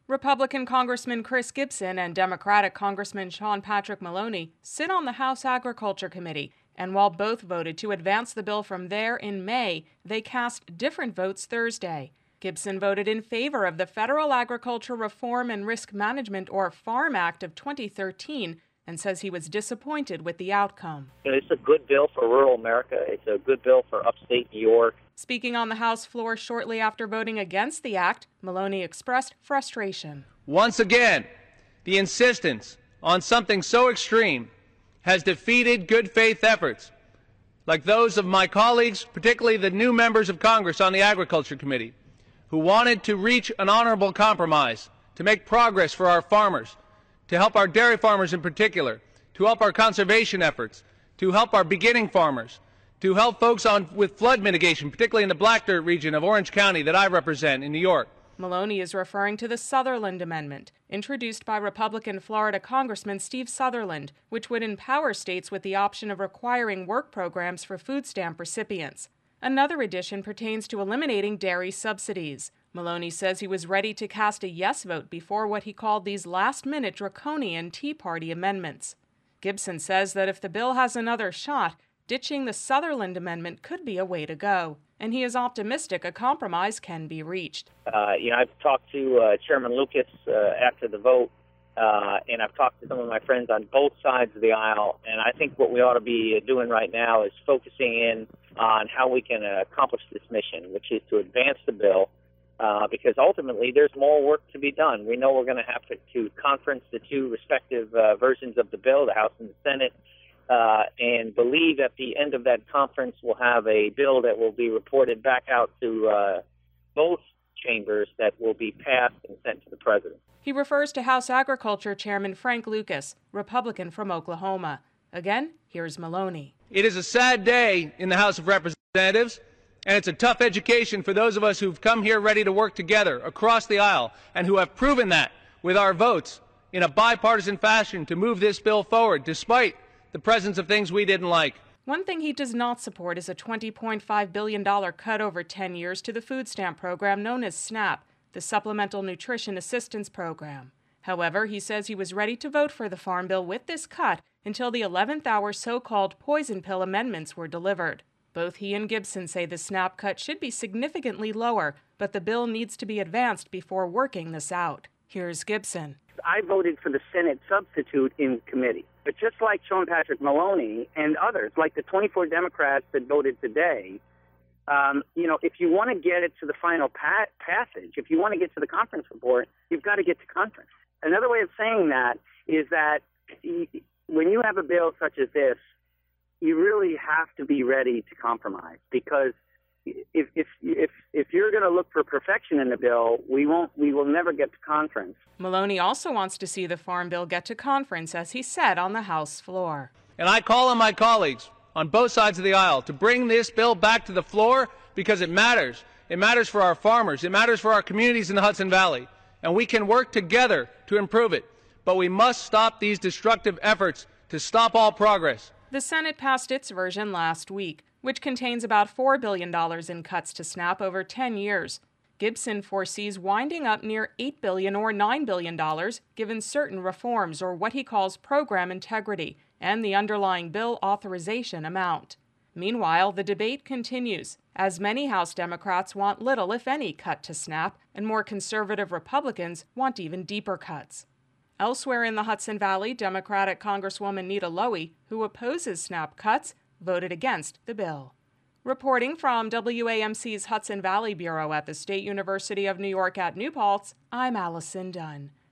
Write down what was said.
Republican Congressman Chris Gibson and Democratic Congressman Sean Patrick Maloney sit on the House Agriculture Committee, and while both voted to advance the bill from there in May, they cast different votes Thursday. Gibson voted in favor of the Federal Agriculture Reform and Risk Management, or FARM Act of 2013, and says he was disappointed with the outcome. It's a good bill for rural America. It's a good bill for upstate New York. Speaking on the House floor shortly after voting against the act, Maloney expressed frustration. Once again, the insistence on something so extreme has defeated good faith efforts like those of my colleagues, particularly the new members of Congress on the Agriculture Committee, who wanted to reach an honorable compromise, to make progress for our farmers, to help our dairy farmers in particular, to help our conservation efforts, to help our beginning farmers, to help folks with flood mitigation, particularly in the Black Dirt region of Orange County that I represent in New York. Maloney is referring to the Sutherland Amendment, introduced by Republican Florida Congressman Steve Sutherland, which would empower states with the option of requiring work programs for food stamp recipients. Another addition pertains to eliminating dairy subsidies. Maloney says he was ready to cast a yes vote before what he called these last-minute draconian Tea Party amendments. Gibson says that if the bill has another shot, ditching the Sutherland Amendment could be a way to go, and he is optimistic a compromise can be reached. I've talked to Chairman Lucas after the vote, and I've talked to some of my friends on both sides of the aisle, and I think what we ought to be doing right now is focusing in on how we can accomplish this mission, which is to advance the bill, because ultimately there's more work to be done. We know we're going to have to conference the two respective versions of the bill, the House and the Senate, and believe at the end of that conference we'll have a bill that will be reported back out to both chambers that will be passed and sent to the president. He refers to House Agriculture Chairman Frank Lucas, Republican from Oklahoma. Again, here's Maloney. It is a sad day in the House of Representatives, and it's a tough education for those of us who've come here ready to work together across the aisle and who have proven that with our votes in a bipartisan fashion to move this bill forward, despite the presence of things we didn't like. One thing he does not support is a $20.5 billion cut over 10 years to the food stamp program known as SNAP, the Supplemental Nutrition Assistance Program. However, he says he was ready to vote for the Farm Bill with this cut until the 11th hour so-called poison pill amendments were delivered. Both he and Gibson say the SNAP cut should be significantly lower, but the bill needs to be advanced before working this out. Here's Gibson. I voted for the Senate substitute in committee. But just like Sean Patrick Maloney and others, like the 24 Democrats that voted today, if you want to get it to the final passage, if you want to get to the conference report, you've got to get to conference. Another way of saying that is that when you have a bill such as this, you really have to be ready to compromise, because if you're going to look for perfection in the bill, we will never get to conference. Maloney also wants to see the Farm Bill get to conference, as he said on the House floor. And I call on my colleagues on both sides of the aisle to bring this bill back to the floor, because it matters. It matters for our farmers. It matters for our communities in the Hudson Valley. And we can work together to improve it. But we must stop these destructive efforts to stop all progress. The Senate passed its version last week, which contains about $4 billion in cuts to SNAP over 10 years. Gibson foresees winding up near $8 billion or $9 billion, given certain reforms, or what he calls program integrity, and the underlying bill authorization amount. Meanwhile, the debate continues, as many House Democrats want little, if any, cut to SNAP, and more conservative Republicans want even deeper cuts. Elsewhere in the Hudson Valley, Democratic Congresswoman Nita Lowey, who opposes SNAP cuts, voted against the bill. Reporting from WAMC's Hudson Valley Bureau at the State University of New York at New Paltz, I'm Allison Dunn.